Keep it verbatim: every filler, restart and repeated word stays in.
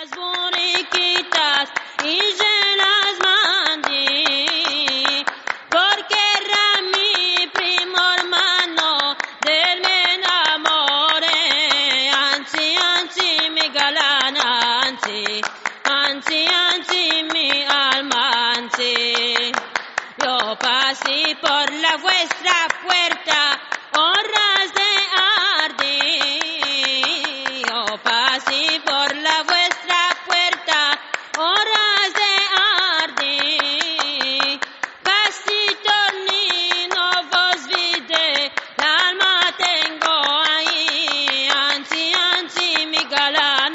las borriquitas y se las mandé, porque era mi primo hermano, del me enamoré. Anzi, anzi, mi galana, anzi, anzi, anzi, mi alma, anzi. Yo pasé por la vuestra puerta